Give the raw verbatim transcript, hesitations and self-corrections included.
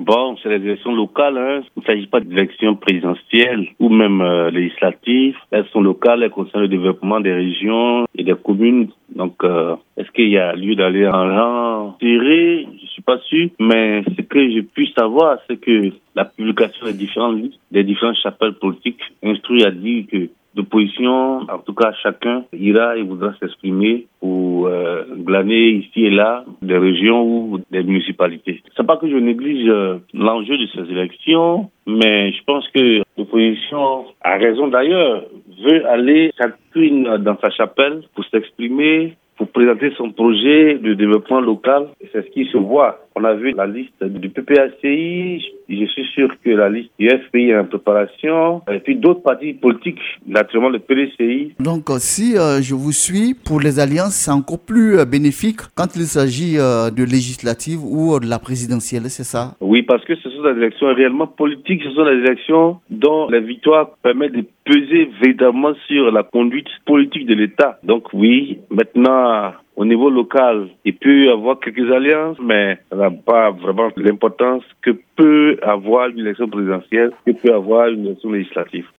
Bon, c'est les élections locales, hein. Il ne s'agit pas d'élections présidentielles ou même euh, législatives. Elles sont locales, elles concernent le développement des régions et des communes. Donc, euh, est-ce qu'il y a lieu d'aller en rang serré? Je suis pas sûr. Mais ce que je puis savoir, c'est que la publication des différentes listes, des différentes chapelles politiques instruit à dire que l'opposition, en tout cas chacun, ira et voudra s'exprimer pour euh, glaner ici et là des régions ou des municipalités. C'est pas que je néglige euh, l'enjeu de ces élections, mais je pense que l'opposition a raison d'ailleurs, veut aller chacune dans sa chapelle pour s'exprimer, pour présenter son projet de développement local. C'est ce qui se voit. On a vu la liste du P P A C I, je suis sûr que la liste du F P I est en préparation, et puis d'autres partis politiques, naturellement le P D C I. Donc si euh, je vous suis, pour les alliances, c'est encore plus euh, bénéfique quand il s'agit euh, de législative ou euh, de la présidentielle, c'est ça? Oui, parce que ce sont des élections réellement politiques, ce sont des élections dont les victoires permettent de peser véritablement sur la conduite politique de l'État. Donc oui, maintenant, au niveau local, il peut y avoir quelques alliances, mais ça n'a pas vraiment l'importance que peut avoir une élection présidentielle, que peut avoir une élection législative.